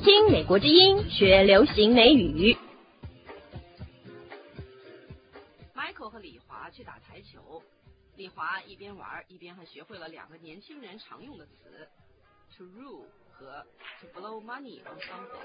听美国之音，学流行美语。 Michael 和李华去打台球，李华一边玩一边还学会了两个年轻人常用的词 ：to rule 和 to blow money on something。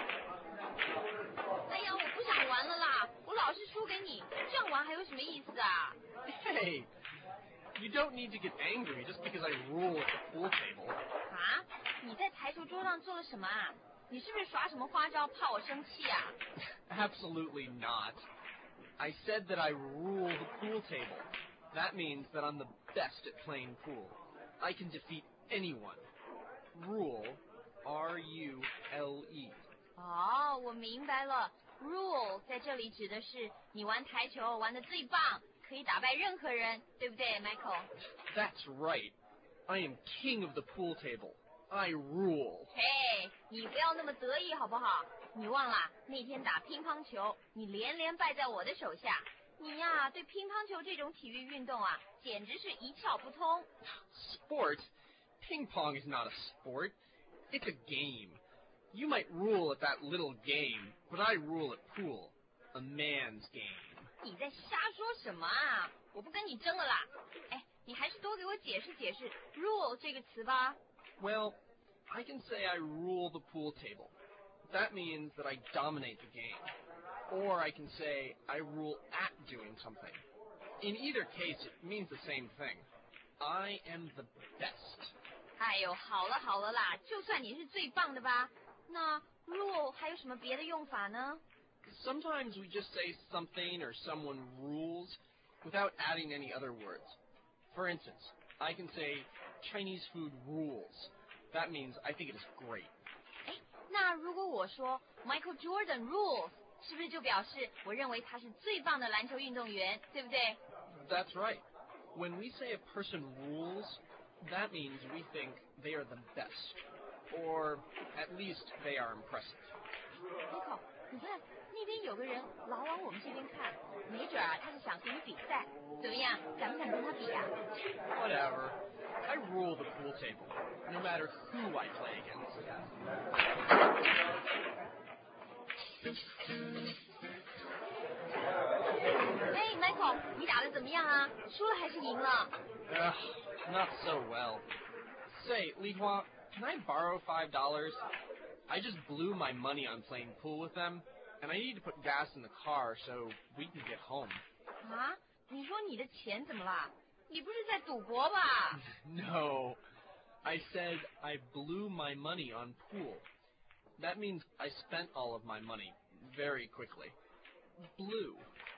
哎呀，我不想玩了啦，我老是输给你，这样玩还有什么意思啊 Hey, you don't need to get angry just because I rule at the pool table. 啊，你在台球桌上做了什么啊？你是不是耍什么花招，怕我生气啊？ Absolutely not. I said that I rule the pool table. That means that I'm the best at playing pool. I can defeat anyone. Rule, R-U-L-E. 哦，我明白了 ，rule 在这里指的是你玩台球玩得最棒，可以打败任何人，对不对 ，Michael？ That's right. I am king of the pool table. I rule. 嘿，你不要那么得意好不好？你忘了那天打乒乓球，你连连败在我的手下。你呀，对乒乓球这种体育运动啊，简直是一窍不通。 Sport? Ping pong is not a sport. It's a game. You might rule at that little game, but I rule at pool. A man's game. 你在瞎说什么啊？我不跟你争了啦。哎，你还是多给我解释解释 rule 这个词吧。 Well, I can say I rule the pool table. That means that I dominate the game. Or I can say I rule at doing something. In either case, it means the same thing. I am the best. 哎呦，好了好了啦，就算你是最棒的吧。那 rule 还有什么别的用法呢？ Sometimes we just say something or someone rules without adding any other words. For instance, I can say Chinese food rules. That means I think it is great. 哎，那如果我说 Michael Jordan rules， 是不是就表示我认为他是最棒的篮球运动员，对不对？ That's right. When we say a person rules, that means we think they are the best. Or at least they are impressive. Michael， 你看那边有个人老往我们这边看，没准啊他是想和你比赛，怎么样？敢不敢跟他比啊？ Whatever. I rule the pool table, no matter who I play against. 哎 ，Michael， 你打得怎么样啊？输了还是赢了？ Not so well. Say, Li Hua, can I borrow $5? I just blew my money on playing pool with them, and I need to put gas in the car so we can get home. 啊？你说你的钱怎么啦？你不是在赌博吧？ No, I said I blew my money on pool. That means I spent all of my money very quickly. Blew,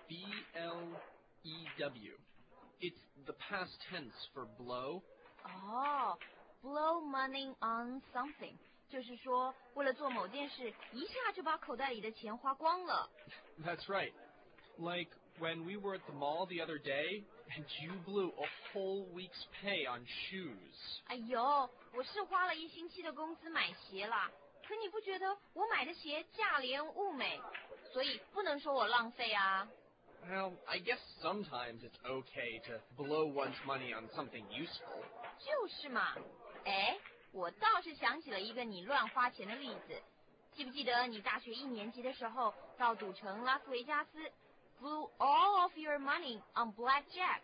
B-L-E-W. It's the past tense for blow. 哦 ，blow money on something， 就是说为了做某件事，一下就把口袋里的钱花光了。 That's right. Like when we were at the mall the other day, and you blew a whole week's pay on shoes. 哎呦，我是花了1星期的工资买鞋啦，可你不觉得我买的鞋价廉物美，所以不能说我浪费啊。 Well, I guess sometimes it's okay to blow one's money on something useful. 就是嘛，哎，我倒是想起了一个你乱花钱的例子，记不记得你大学1年级的时候到赌城拉斯维加斯 ，blew all of your money on blackjack？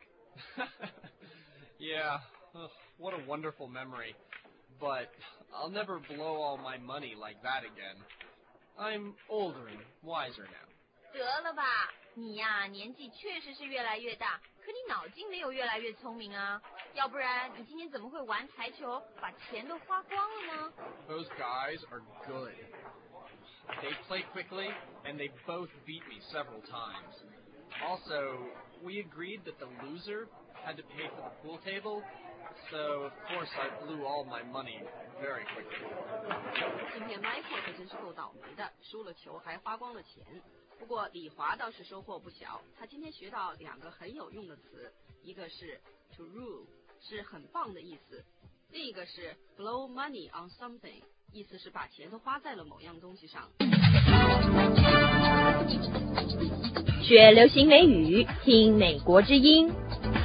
Yeah, what a wonderful memory. But I'll never blow all my money like that again. I'm older and wiser now. 得了吧，你呀，年纪确实是越来越大，可你脑筋没有越来越聪明啊，要不然你今天怎么会玩台球，把钱都花光了呢？ Those guys are good. They play quickly, and they both beat me several times. Also, we agreed that the loser had to pay for the pool table, so of course I blew all my money very quickly. 今天 Michael 可真是够倒霉的，输了球还花光了钱。不过李华倒是收获不小，他今天学到2个很有用的词，一个是 to rule， 是很棒的意思；另一个是 blow money on something， 意思是把钱都花在了某样东西上。 学流行美语，听美国之音。